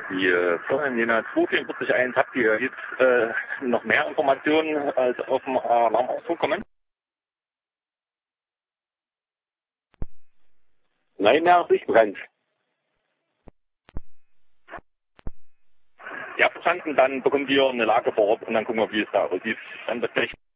Die Firmenlinie 2441, habt ihr jetzt noch mehr Informationen als auf dem Alarmausdruck kommen? Nein, mehr ist nicht bekannt. Ja, verstanden, dann bekommen wir eine Lage vor Ort und dann gucken wir, wie es da aussieht. Dann wird gleich